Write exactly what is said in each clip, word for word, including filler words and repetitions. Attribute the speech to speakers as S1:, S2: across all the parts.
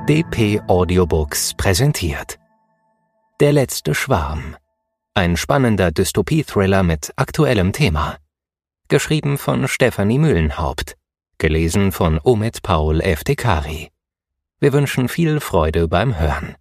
S1: D P Audiobooks präsentiert Der letzte Schwarm. Ein spannender Dystopie-Thriller mit aktuellem Thema. Geschrieben von Stefanie Mühlenhaupt. Gelesen von Omid Paul Eftekari. Wir wünschen viel Freude beim Hören.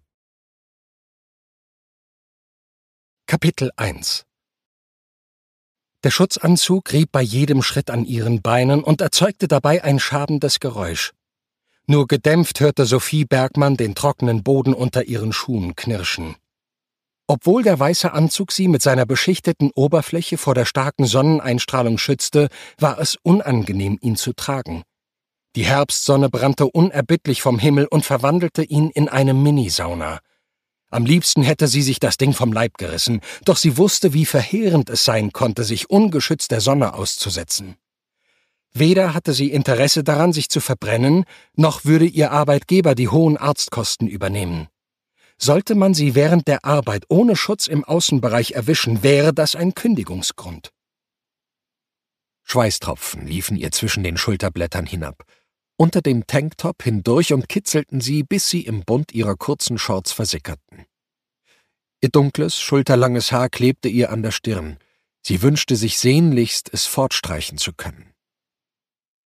S2: Kapitel eins. Der Schutzanzug rieb bei jedem Schritt an ihren Beinen und erzeugte dabei ein schabendes Geräusch. Nur gedämpft hörte Sophie Bergmann den trockenen Boden unter ihren Schuhen knirschen. Obwohl der weiße Anzug sie mit seiner beschichteten Oberfläche vor der starken Sonneneinstrahlung schützte, war es unangenehm, ihn zu tragen. Die Herbstsonne brannte unerbittlich vom Himmel und verwandelte ihn in eine Minisauna. Am liebsten hätte sie sich das Ding vom Leib gerissen, doch sie wusste, wie verheerend es sein konnte, sich ungeschützt der Sonne auszusetzen. Weder hatte sie Interesse daran, sich zu verbrennen, noch würde ihr Arbeitgeber die hohen Arztkosten übernehmen. Sollte man sie während der Arbeit ohne Schutz im Außenbereich erwischen, wäre das ein Kündigungsgrund. Schweißtropfen liefen ihr zwischen den Schulterblättern hinab, unter dem Tanktop hindurch und kitzelten sie, bis sie im Bund ihrer kurzen Shorts versickerten. Ihr dunkles, schulterlanges Haar klebte ihr an der Stirn. Sie wünschte sich sehnlichst, es fortstreichen zu können.